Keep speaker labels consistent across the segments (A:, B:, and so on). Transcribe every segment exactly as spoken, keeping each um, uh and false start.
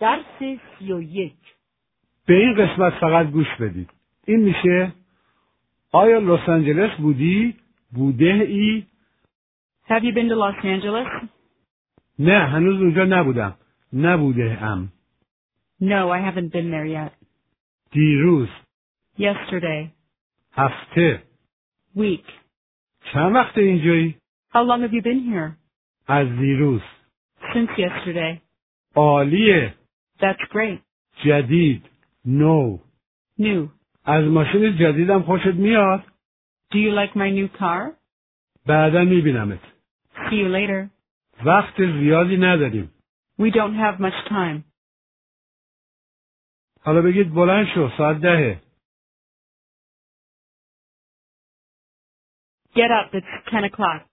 A: درس سی و یک.
B: به این قسمت فقط گوش بدید. این میشه آیا لس آنجلس بودی؟ بوده ای؟
A: Have you been to Los Angeles?
B: نه هنوز اونجا نبودم. نبوده ام.
A: No, I haven't been there yet.
B: دیروز.
A: Yesterday.
B: هفته.
A: Week.
B: چند وقت اینجایی؟
A: How long have you been here?
B: از دیروز.
A: Since yesterday.
B: عالیه.
A: That's great.
B: جدید. نو.
A: New.
B: از ماشین جدیدم خوشت میاد؟
A: Do you like my new car?
B: بعدا میبینمت.
A: See you later.
B: وقت زیادی نداریم.
A: We don't have much time.
B: حالا بگید بلند شو ساعت دهه.
A: Get up, it's ten o'clock.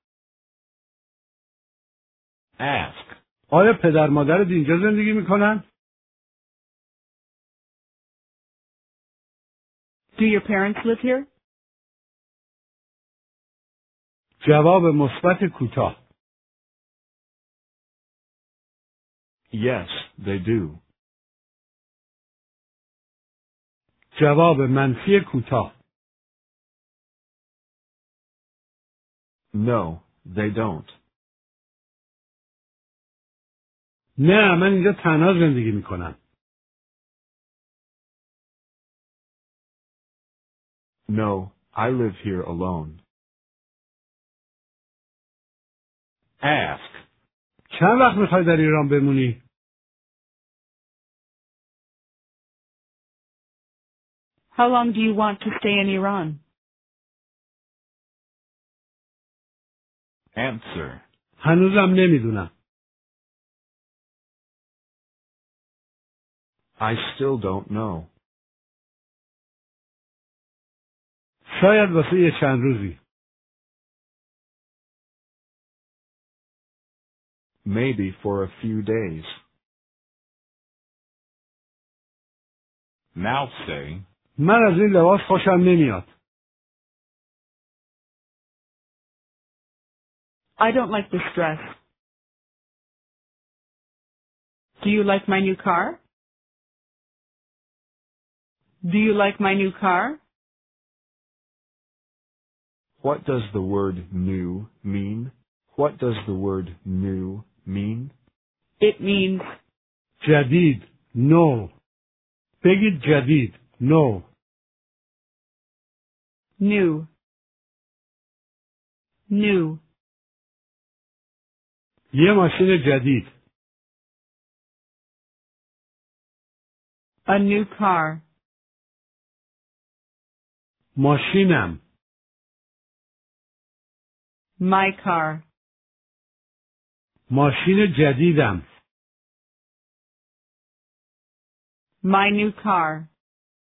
C: Ask.
B: آیا پدر مادرت اینجا زندگی میکنن؟
A: Do your parents live here?
B: جواب مثبت کوتاه.
C: Yes, they do.
B: جواب منفی کوتاه.
C: No, they don't.
B: نه من اینجا تنها زندگی میکنم.
C: No, I live here alone. Ask.
B: چند وقت میخوای در ایران بمونی؟
A: How long do you want to stay in Iran?
C: Answer.
B: هنوزم نمیدونم.
C: I still don't know.
B: شاید واسه یه چند روزی.
C: Maybe for a few days. Now say.
B: من از این لباس خوشم نمیاد.
A: I don't like this dress. Do you like my new car? Do you like my new car?
C: What does the word new mean? What does the word new mean?
A: It means
B: جدید. نو. بگید جدید. نو.
A: new. New.
B: یه ماشین جدید.
A: A new car.
B: ماشینم.
A: My car.
B: ماشین جدیدم.
A: My new car.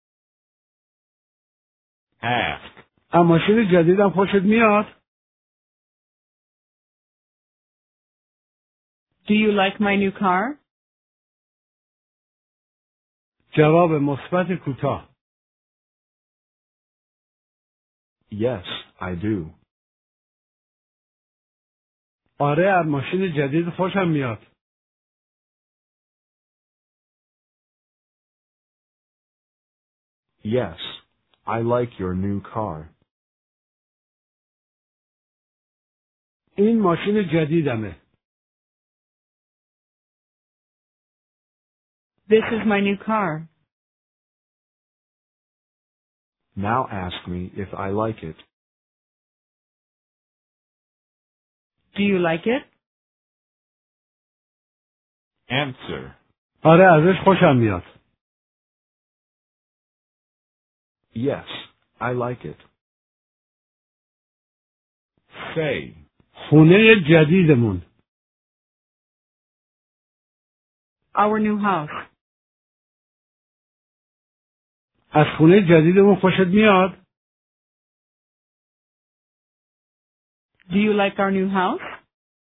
C: Ask.
B: اما ماشین جدیدم خوشت میاد؟
A: Do you like my new car?
B: جواب مثبت کوتاه.
C: Yes, I do.
B: آره از ماشین جدید خوشم میاد.
C: Yes, I like your new car.
B: این ماشین جدیدمه.
A: This is my new car.
C: Now ask me if I like it.
A: Do you like it?
C: Answer.
B: آره ازش خوشم میاد.
C: Yes, I like it. Say.
B: خونه جدیدمون.
A: Our new house.
B: از خونه جدیدمون خوشت میاد؟
A: Do you like our new house?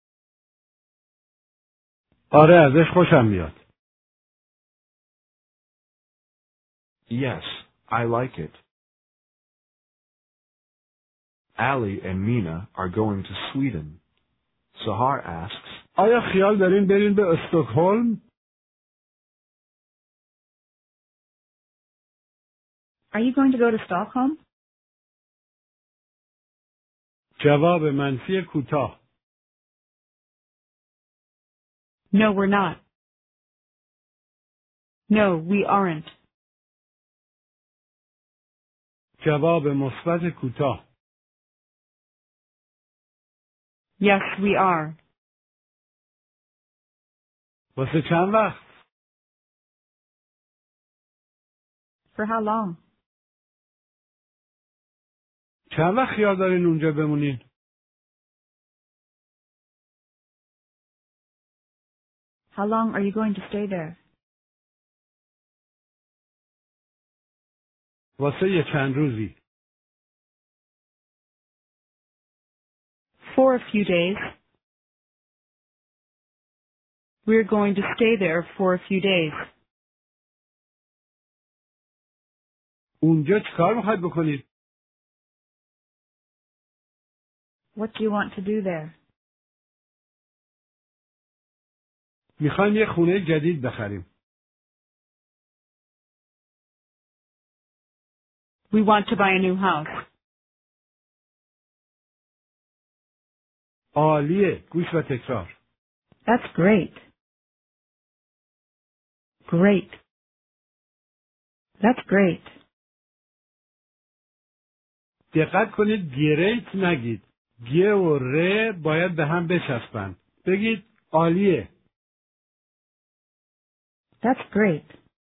B: آره ازش خوشم میاد.
C: Yes, I like it. Ali and Mina are going to Sweden. Sahar asks.
B: آیا خیال دارین برین به استکهلم؟
D: Are you going to go to Stockholm?
B: جواب منفی کوتاه.
A: No, we're not. No, we aren't.
B: جواب مثبت کوتاه.
A: Yes, we are.
B: واسه چند وقت؟
D: For how long?
B: چند وقت خیال دارین اونجا بمونین؟
D: How long are you going to stay there?
B: واسه یه چند روزی.
A: For a few days. We're going to stay there for a few days.
B: اونجا چیکار میخواید بکنید؟
D: What do you want to do there?
B: میخوایم یه خونه جدید بخریم.
A: We want to buy a new house.
B: عالیه. گوش و تکرار.
D: That's great. Great. That's great.
B: دقت کنید گریت نگید. گ و ر باید به هم بچسبن. بگید عالیه.
D: That's great.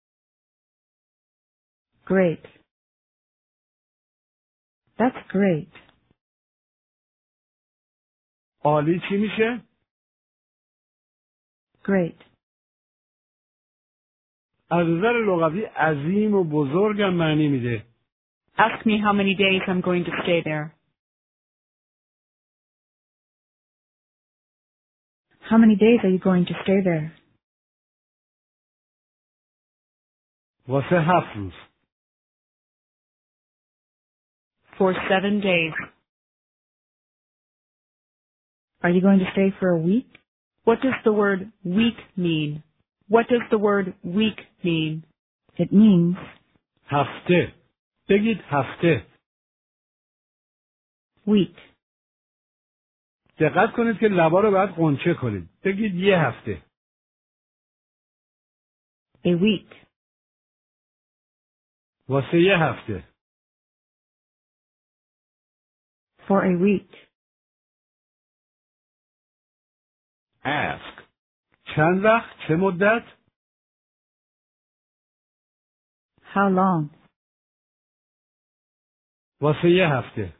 D: Great. That's great.
B: عالی چی میشه؟
D: Great.
B: از نظر لغوی عظیم و بزرگم معنی میده.
A: Ask me how many days I'm going to stay there.
D: How many days are you going to stay there?
B: واسه هفت روز.
A: For seven days.
D: Are you going to stay for a week?
A: What does the word week mean? What does the word week mean?
D: It means
B: هفته. بگید هفته.
D: week.
B: دقت کنید که لبا رو باید قنچه کنید. بگید یه هفته.
D: A week.
B: واسه یه هفته.
D: For a week.
B: ask. چند وقت؟ چه مدت؟
D: How long?
B: واسه یه هفته.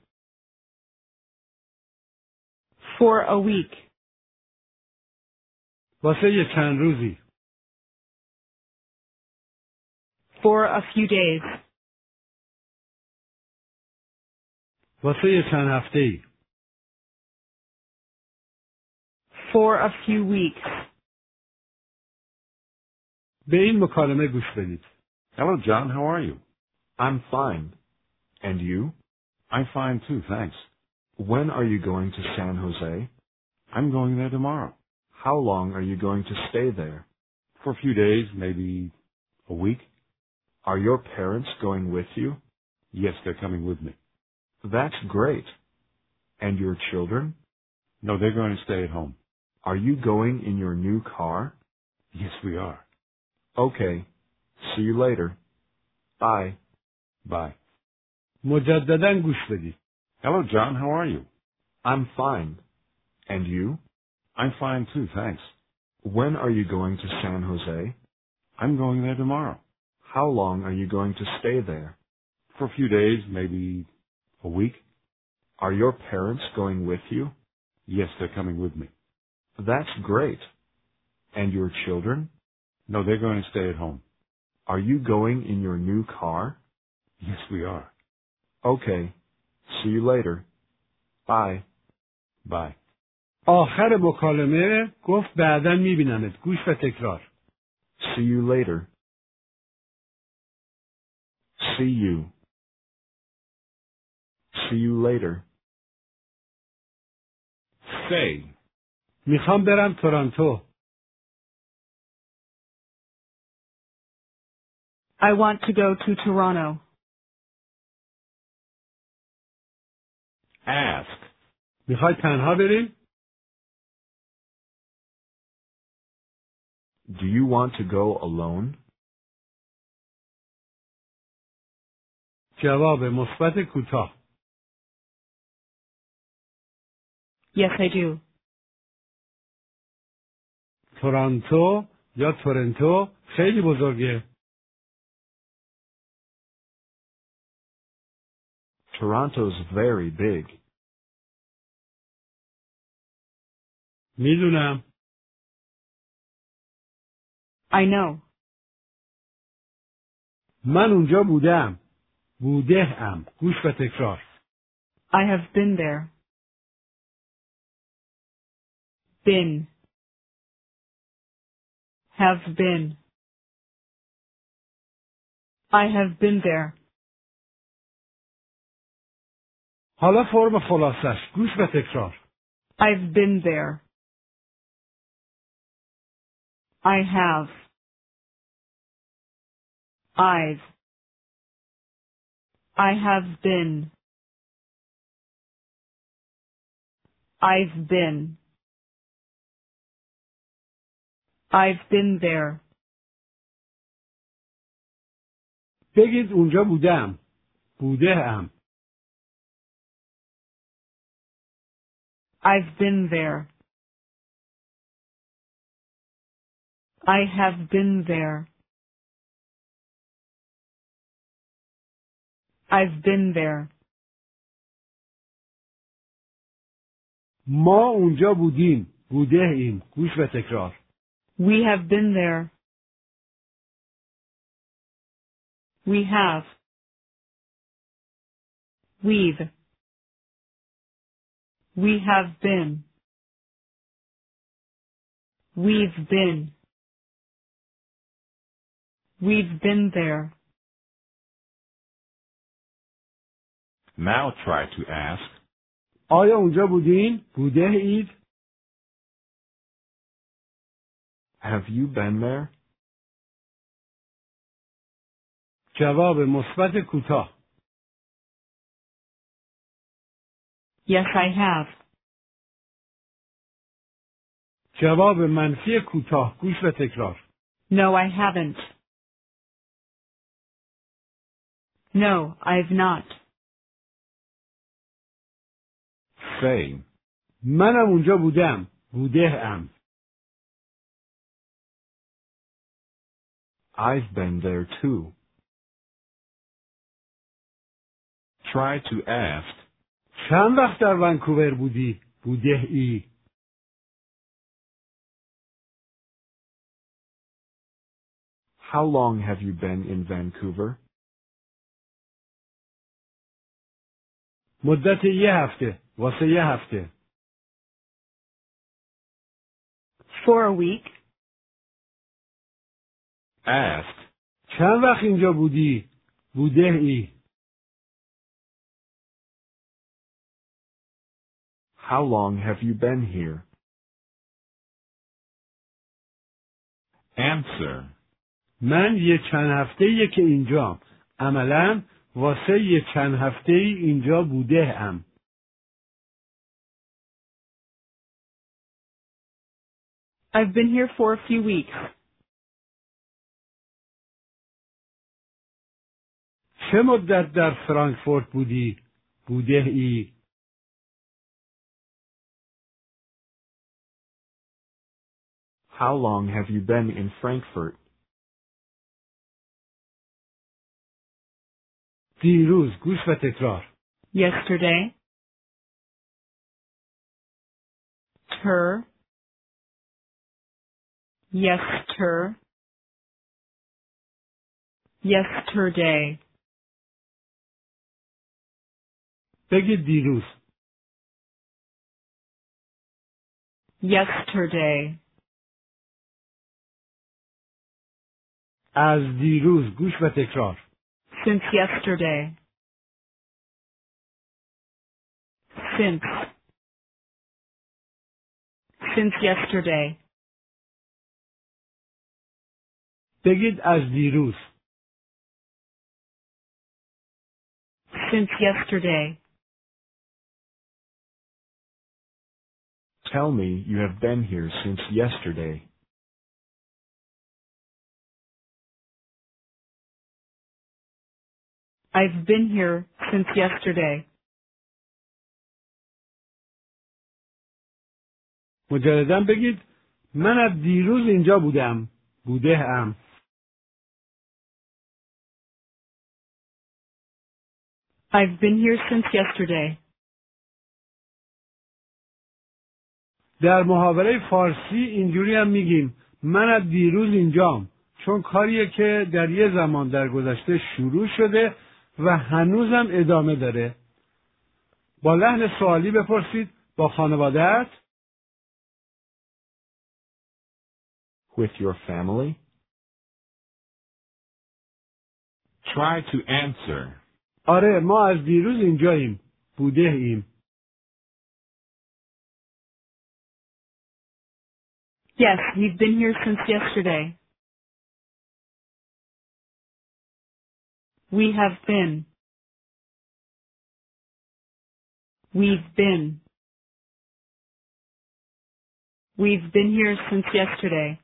A: For a week.
B: واسه یه چند روزی.
A: For a few days.
B: واسه یه چند هفته‌ای.
A: For a few weeks.
B: به این مکالمه گوش بدید.
E: Hello, John. How are you?
C: I'm fine. And you?
E: I'm fine too, thanks.
C: When are you going to San Jose?
E: I'm going there tomorrow.
C: How long are you going to stay there?
E: For a few days, maybe a week.
C: Are your parents going with you?
E: Yes, they're coming with me.
C: That's great. And your children?
E: No, they're going to stay at home.
C: Are you going in your new car?
E: Yes, we are.
C: Okay. See you later. Bye.
E: Bye.
B: مجدداً گوش بدید.
E: Hello, John. How are you?
C: I'm fine. And you?
E: I'm fine too, thanks.
C: When are you going to San Jose?
E: I'm going there tomorrow.
C: How long are you going to stay there?
E: For a few days, maybe a week.
C: Are your parents going with you?
E: Yes, they're coming with me.
C: That's great. And your children?
E: No, they're going to stay at home.
C: Are you going in your new car?
E: Yes, we are.
C: Okay. See you later. Bye.
E: Bye.
B: آخر مکالمه گفت بعداً میبینمت. گوش و تکرار.
C: See you later. See you. See you later.
E: Say.
B: میخوام برم تورنتو.
A: I want to go to Toronto.
E: Ask.
B: میخوای تنها بریم؟
C: Do you want to go alone?
B: جواب مثبت کوتاه.
A: Yes, I do.
B: تورنتو یا تورنتو خیلی بزرگه.
C: Toronto's very big.
B: میدونم.
A: I know.
B: من اونجا بودم. بوده ام. گوش و تکرار.
A: I have been there. Been. Have been. I have been there.
B: حالا فرم خلاصش. گوش و تکرار.
A: I've been there. I have. I've. I have been. I've been. I've been there.
B: بگید اونجا بودم. بوده ام.
A: I've been there. I have been there. I've been there.
B: ما اونجا بودیم. بوده ایم. گوش و تکرار.
A: We have been there. We have. We've. We have been. We've been. We've been there.
E: Now try to ask.
B: آیا اونجا بودین؟ بوده اید؟
C: Have you been there?
B: جواب مثبت کوتاه.
A: Yes, I have.
B: جواب منفی کوتاه. گوش و تکرار.
A: No, I haven't. No, I've not.
E: Say.
B: منم اونجا بودم. بوده ام.
C: I've been there too.
E: Try to ask.
B: چند وقت در ونکوور بودی؟ بوده ای.
C: How long have you been in Vancouver?
B: مدت یه هفته. واسه یه هفته.
A: For a week.
E: Ask.
B: چند وقت اینجا بودی؟ بوده ای.
C: How long have you been here?
E: Answer.
B: من یه چند هفته یه که اینجام. عملاً واسه یه چند هفته اینجا بوده ام.
A: I've been here for a few weeks.
B: چه مدت در فرانکفورت بودی؟ بوده ای.
C: How long have you been in Frankfurt?
B: دیروز. گوش و تکرار.
A: Yesterday. Ter. Yester. Yesterday.
B: بگید دیروز.
A: Yesterday.
B: از دیروز. گوش و تکرار.
A: Since yesterday. Since. Since yesterday.
B: بگید از دیروز.
A: Since yesterday.
C: tell me you have been here since yesterday.
A: I've been here since yesterday.
B: مجددا بگید من از دیروز اینجا بودم. بوده ام.
A: I've been here since yesterday.
B: در محاوره فارسی اینجوری هم میگیم من از دیروز اینجام، چون کاریه که در یه زمان در گذشته شروع شده و هنوزم ادامه داره. با لحن سوالی بپرسید با خانواده‌ات؟
C: With your family?
E: Try to answer.
B: آره ما از دیروز اینجاییم. بوده ایم.
A: Yes, we've been here since yesterday. We have been. We've been. We've been here since yesterday.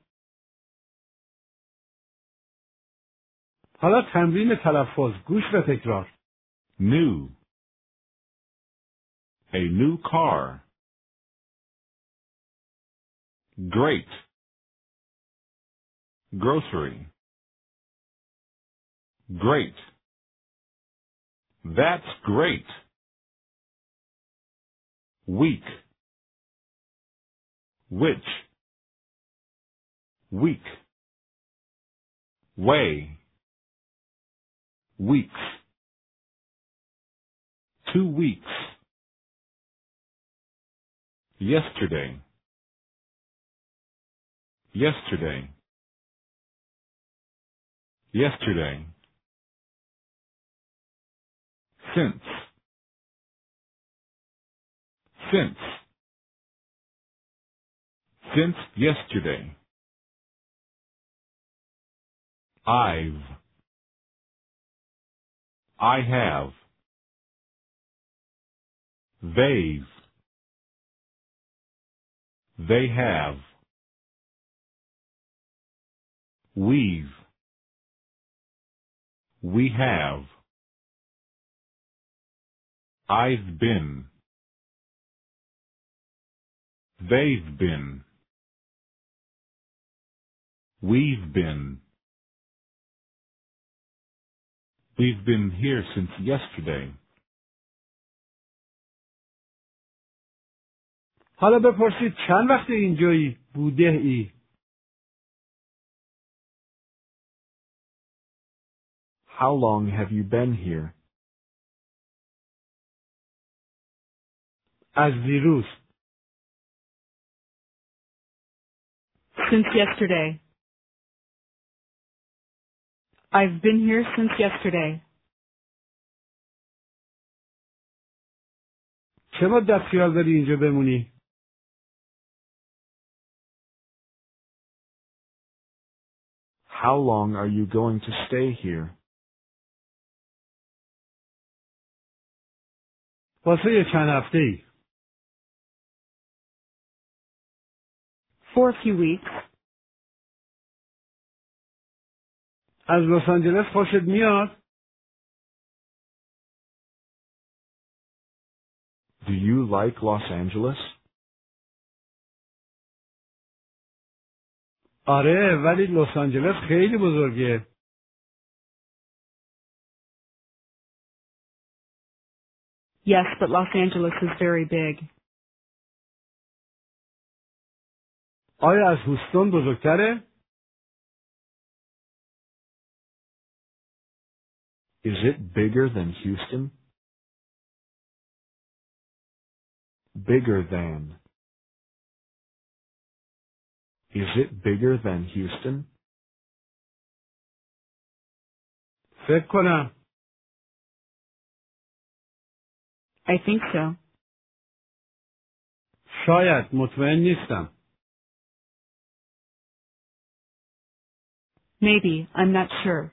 B: حالا تمرین تلفظ. گوش و تکرار.
E: New. A new car. Great. Grocery. Great. That's great. Week. Which. Week. Way. Weeks. Two weeks. Yesterday. Yesterday. Yesterday. Since. Since. Since yesterday. I've. I have. They've. They have. We've. We have. I've been. They've been. We've been. We've been here since yesterday.
B: حالا بپرسید چند وقت اینجایی؟ بوده ای.
C: How long have you been here?
B: از دیروز.
A: Since yesterday. I've been here since yesterday.
B: چه مدت خیال داری اینجا بمونی؟
C: How long are you going to stay here?
B: واسه چند هفته ای.
A: For a few weeks.
B: از لس آنجلس خوشت میاد؟
C: Do you like Los Angeles?
B: آره ولی لس آنجلس خیلی بزرگه.
A: Yes, but Los Angeles is very big.
B: آیا از هوستون بزرگتره؟
C: Is it bigger than Houston? Bigger than. Is it bigger than Houston?
B: فکر کنم.
A: I think so.
B: شاید مطمئن نیستم.
A: Maybe, I'm not sure.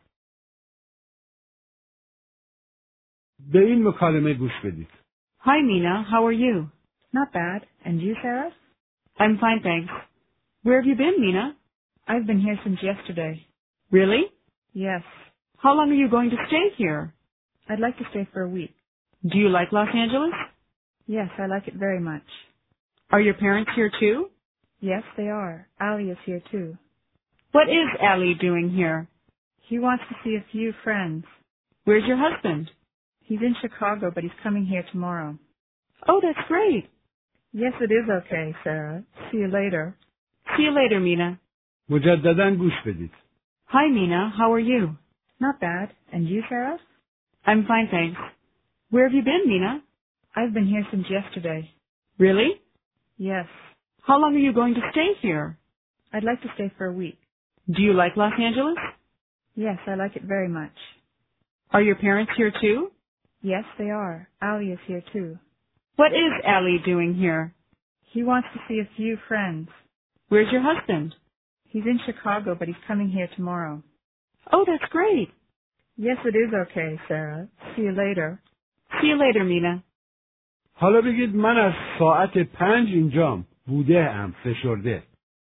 B: به این مکالمه گوش بدید.
A: Hi, Mina. How are you?
D: Not bad. And you, Sarah?
A: I'm fine, thanks. Where have you been, Mina?
D: I've been here since yesterday.
A: Really?
D: Yes.
A: How long are you going to stay here?
D: I'd like to stay for a week.
A: Do you like Los Angeles?
D: Yes, I like it very much.
A: Are your parents here too?
D: Yes, they are. Allie is here too.
A: What is Allie doing here?
D: He wants to see a few friends.
A: Where's your husband?
D: He's in Chicago, but he's coming here tomorrow.
A: Oh, that's great.
D: Yes, it is okay, Sarah. See you later.
A: See you later, Mina.
B: مجدداً گوش بدید.
A: Hi, Mina. How are you?
D: Not bad. And you, Sarah?
A: I'm fine, thanks. Where have you been, Mina?
D: I've been here since yesterday.
A: Really?
D: Yes.
A: How long are you going to stay here?
D: I'd like to stay for a week.
A: Do you like Los Angeles?
D: Yes, I like it very much.
A: Are your parents here too?
D: Yes, they are. Allie is here too.
A: What is Allie doing here?
D: He wants to see a few friends.
A: Where's your husband?
D: He's in Chicago, but he's coming here tomorrow.
A: Oh, that's great.
D: Yes, it is okay, Sarah. See you later.
A: See you later, Mina.
B: حالا بگید من از ساعت پنج اینجام. بوده ام فشرده.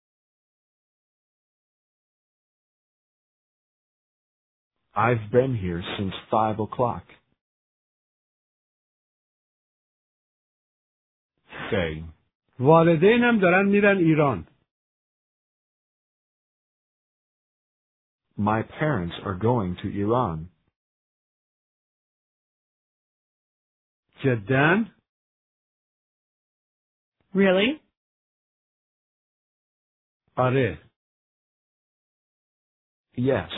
C: I've been here since five o'clock.
E: Say,
B: والدینم دارن میرن ایران.
C: My parents are going to Iran.
B: جداً؟
A: Really?
B: آره.
C: Yes.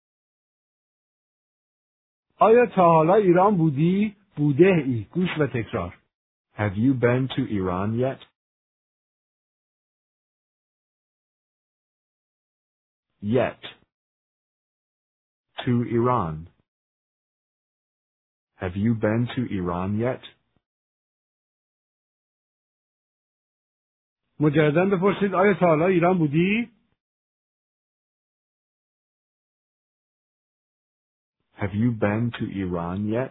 B: آیا تا حالا ایران بودی؟ بوده ای. گوش و تکرار.
C: Have you been to Iran yet? Yet. To Iran. Have you been to Iran yet?
B: مجدداً بپرسید آیا تا حالا ایران بودی؟
C: Have you been to Iran yet?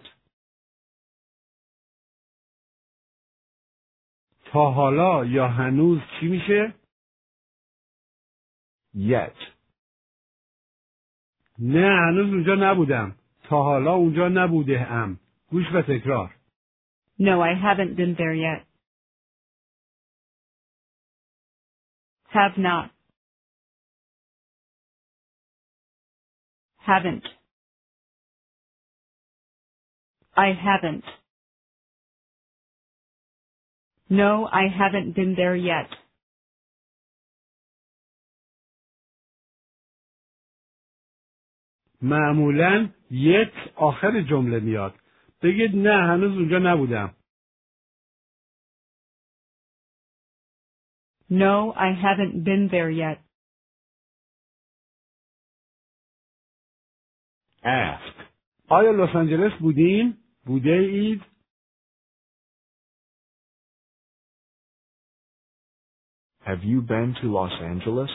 B: تا حالا یا هنوز چی میشه؟
C: Yet.
B: نه هنوز اونجا نبودم. تا حالا اونجا نبوده ام. گوش و تکرار.
A: No, I haven't been there yet. Have not. Haven't. I haven't. No, I haven't been there yet.
B: معمولاً یت آخر جمله میاد. بگید نه هنوز اونجا نبودم.
A: No, I haven't been there yet.
B: ask. آیا لس آنجلس بودین؟ بوده اید؟
C: Have you been to Los Angeles?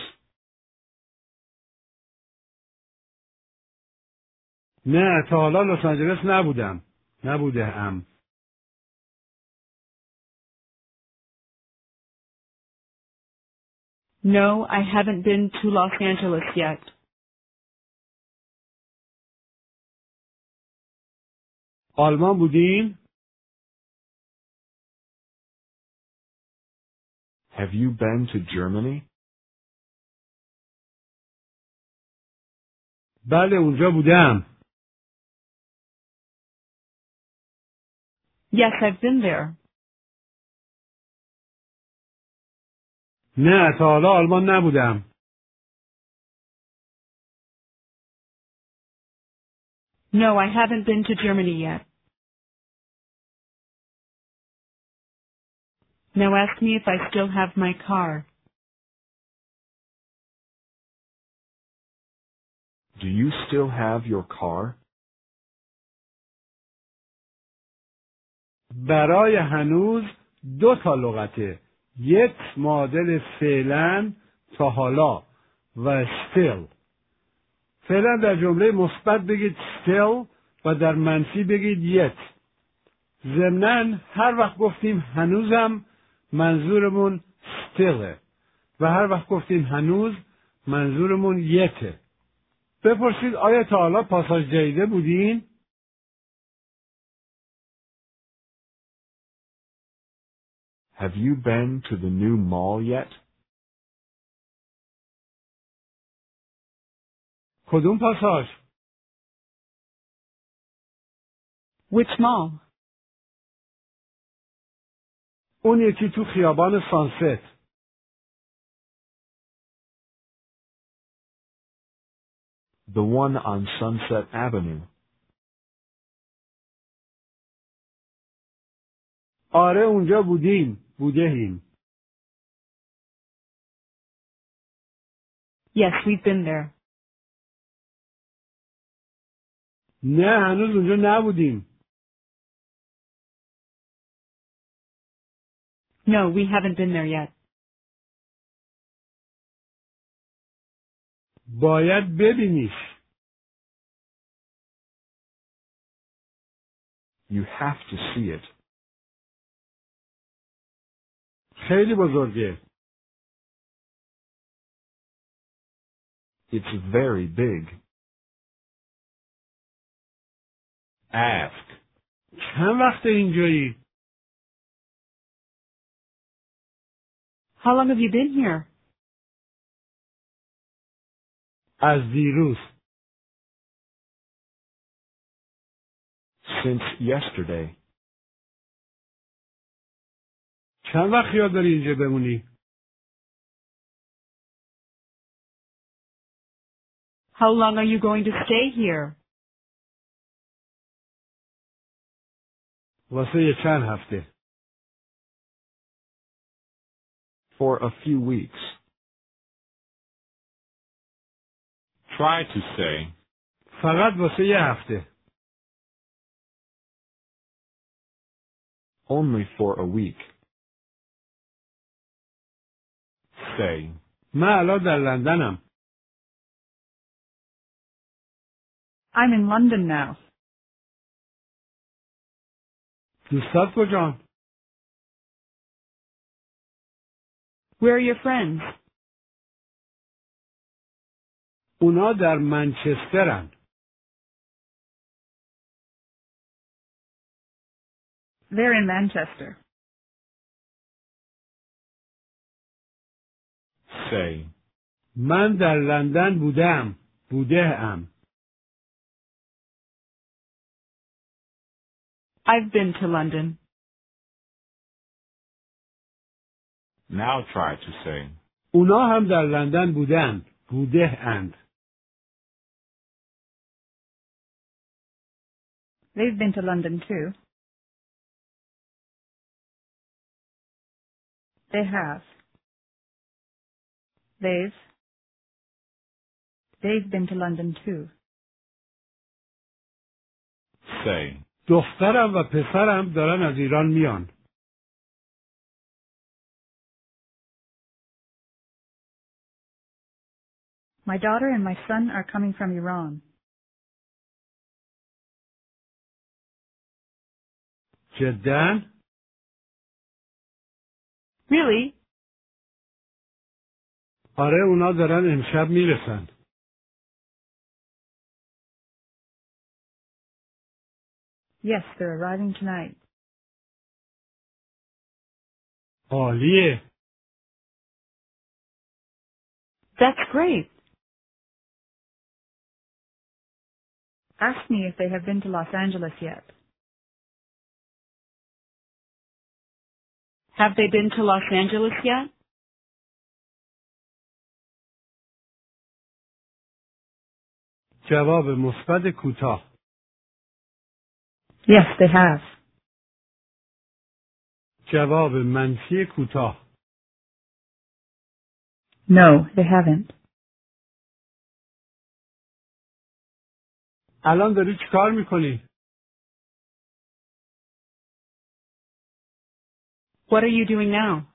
B: نه تا حالا لس آنجلس نبودم. نبوده ام.
A: No, I haven't been to Los Angeles yet.
B: آلمان بودین؟
C: Have you been to Germany?
B: بله اونجا بودم.
A: Yes, I've been there.
B: نه تا حالا آلمان نبودم.
A: No, I haven't been to Germany yet. Now ask me if I still have my car.
C: Do you still have your car?
B: برای هنوز دو تا لغته. یک معادل فعلا تا حالا و still. فعلا در جمله مثبت بگید still و در منفی بگید yet. ضمناً هر وقت گفتیم هنوزم منظورمون still و هر وقت گفتیم هنوز منظورمون yet. بپرسید آیا تا حالا پاساژ جدیده بودین؟
C: Have you been to the new mall yet?
B: کدوم پاساژ؟
A: Which mall?
B: اون یکی تو خیابان سانست.
C: The one on Sunset Avenue.
B: آره اونجا بودیم. بودهیم.
A: Yes, we've been there.
B: نه هنوز اونجا نبودیم.
A: No, we haven't been there yet.
B: باید ببینیش.
C: You have to see it.
B: خیلی بزرگه.
C: It's very big.
E: Ask.
B: چند وقت اینجایی؟
A: How long have you been here?
B: از دیروز.
C: Since yesterday.
B: چند وقت خیال داری اینجا بمونی؟
A: How long are you going to stay here?
B: واسه یه چند هفته.
C: For a few weeks.
E: Try to say,
B: فقط واسه یه هفته.
C: Only for a week.
E: say,
B: من الان در لندنم.
D: I'm in London now.
B: دوستات کجان؟
A: Where are your friends?
B: اونا در منچسترن.
D: They're in Manchester.
E: say,
B: من در لندن بودم. بوده ام.
A: I've been to London.
E: now try to say,
B: اونا هم در لندن بودن. بوده اند.
D: They've been to London too. They have. They've. They've been to London too.
E: say,
B: دخترم و پسرم دارن از ایران میان.
D: My daughter and my son are coming from Iran.
B: جداً؟
A: Really?
B: آره اونا دارن امشب میرسن.
D: Yes, they're arriving tonight.
B: عالیه.
A: That's great.
D: Ask me if they have been to Los Angeles yet.
A: Have they been to Los Angeles yet?
B: جواب مثبت کوتاه.
D: Yes, they have.
B: جواب منفی کوتاه.
D: No, they haven't.
B: الان داری چیکار میکنی؟
A: What are you doing now?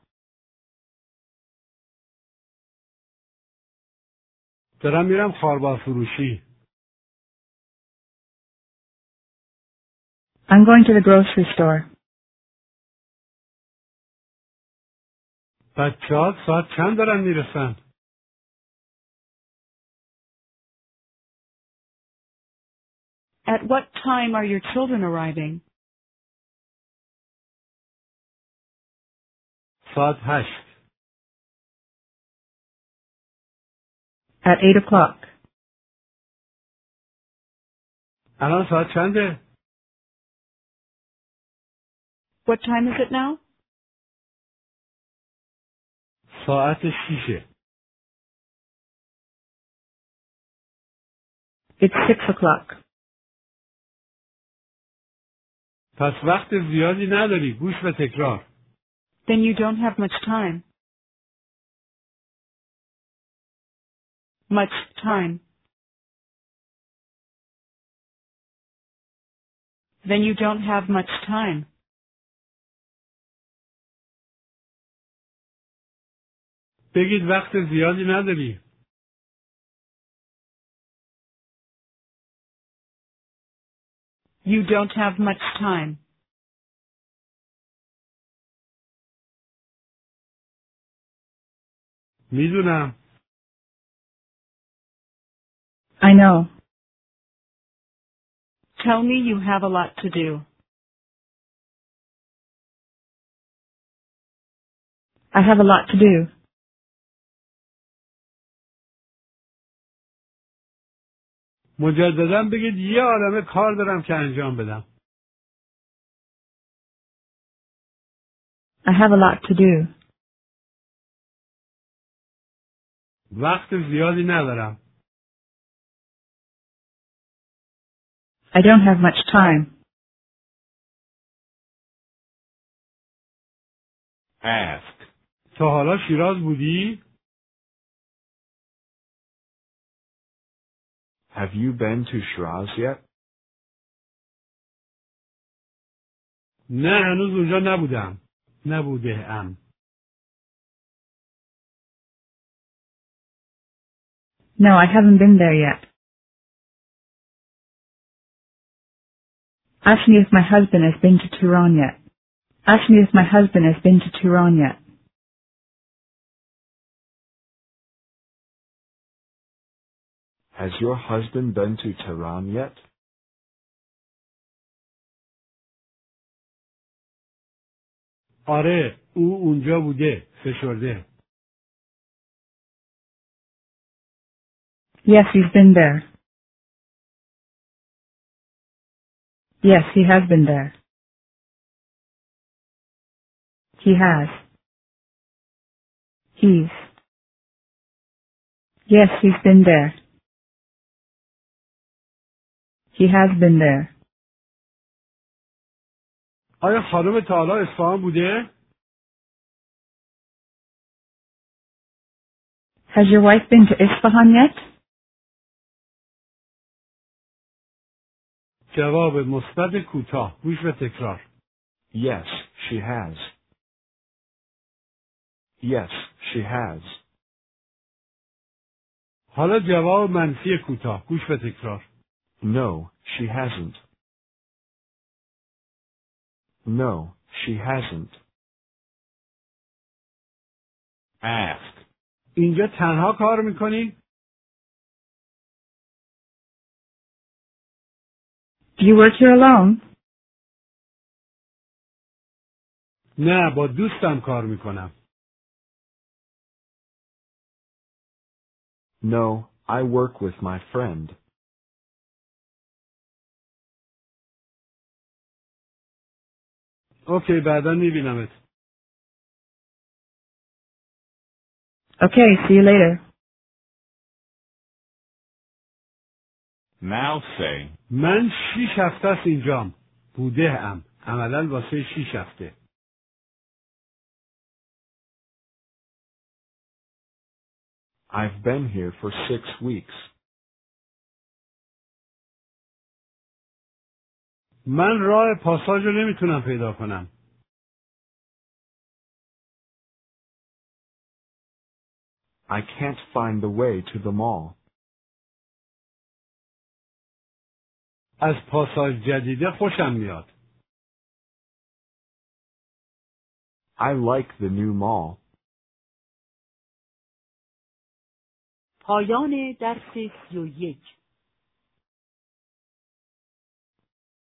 B: دارم میرم خاربار فروشی.
D: I'm going to the grocery store.
B: بچه‌ها ساعت چند دارن میرسن؟
A: At what time are your children arriving?
B: ساعت هشت.
D: At eight o'clock.
B: الان ساعت چنده؟
A: What time is it now?
B: ساعت شیشه.
D: It's six o'clock.
B: پس وقت زیادی نداری. گوش به تکرار.
A: Then you don't have much time. Much time. Then you don't have much time.
B: بگید وقت زیادی نداری.
A: You don't have much time.
B: میدونم.
D: I know.
A: Tell me you have a lot to do.
D: I have a lot to do.
B: مجددا بگید یه عالمه کار دارم که انجام بدم.
D: I have a lot to do.
B: وقت زیادی ندارم.
D: I don't have much time.
E: Ask.
B: تا حالا شیراز بودی؟
C: Have you been to Shiraz yet?
B: نه هنوز اونجا نبودم. نبوده ام.
D: No, I haven't been there yet. Ask me if my husband has been to Tehran yet. Ask me if my husband has been to Tehran yet.
C: Has your husband been to Tehran yet?
B: آره او اونجا بوده. فشرده.
D: Yes, he's been there. Yes, he has been there. He has. He's. Yes, he's been there. He has been there.
B: آیا خانم تا حالا اصفهان بوده؟
D: Has your wife been to Isfahan yet?
B: جواب مثبت کوتاه. گوش به تکرار.
C: Yes, she has. Yes, she has.
B: حالا جواب منفی کوتاه. گوش به تکرار.
C: No, she hasn't. No, she hasn't.
E: Ask.
B: اینجا تنها کار میکنی؟
D: Do you work here alone?
B: نه با دوستم کار میکنم.
C: No, I work with my friend.
B: اوکی بعدا میبینمت.
D: Okay, see you later.
E: Now say,
B: من شیش هفته است اینجام. بوده ام. عملا واسه شیش هفته.
C: I've been here for six weeks.
B: من راه پاساژ رو نمیتونم پیدا کنم.
C: I can't find the way to the mall.
B: از پاساژ جدیده خوشم میاد.
C: I like the new mall.
A: پایان درس سی و یک.